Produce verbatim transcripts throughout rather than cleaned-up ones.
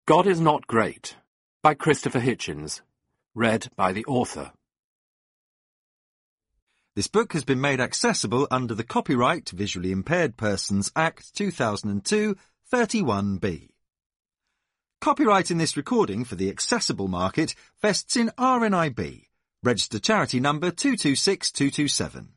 God is Not Great, by Christopher Hitchens. Read by the author. This book has been made accessible under the Copyright Visually Impaired Persons Act two thousand two, thirty-one B. Copyright in this recording for the accessible market vests in R N I B, registered charity number two two six two two seven.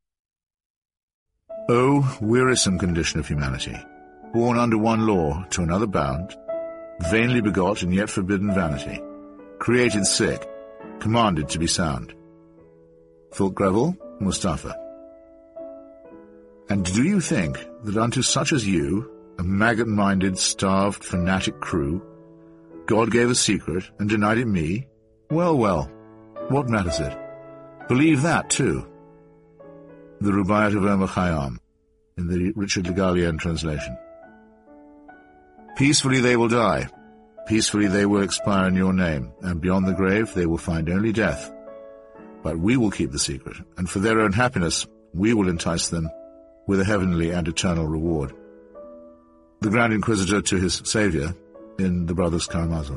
O wearisome condition of humanity, born under one law to another bound, vainly begot and yet forbidden vanity, created sick, commanded to be sound. Fulk Greville, Mustafa. And do you think that unto such as you, a maggot-minded, starved, fanatic crew, God gave a secret and denied it me? Well, well, what matters it? Believe that, too. The Rubaiyat of Omar Khayyam, in the Richard Le Gallienne translation. Peacefully they will die, peacefully they will expire in your name, and beyond the grave they will find only death. But we will keep the secret, and for their own happiness we will entice them with a heavenly and eternal reward. The Grand Inquisitor to his Saviour, in The Brothers Karamazov.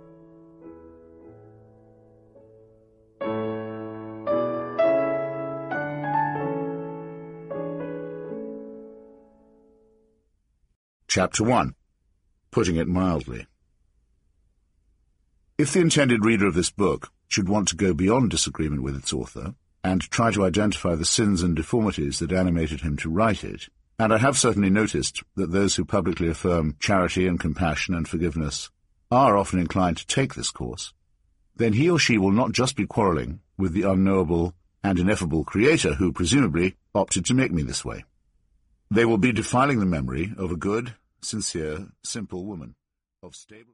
Chapter one. Putting it mildly. If the intended reader of this book should want to go beyond disagreement with its author, and try to identify the sins and deformities that animated him to write it, and I have certainly noticed that those who publicly affirm charity and compassion and forgiveness are often inclined to take this course, then he or she will not just be quarrelling with the unknowable and ineffable Creator who, presumably, opted to make me this way. They will be defiling the memory of a good, sincere, simple woman, of stable...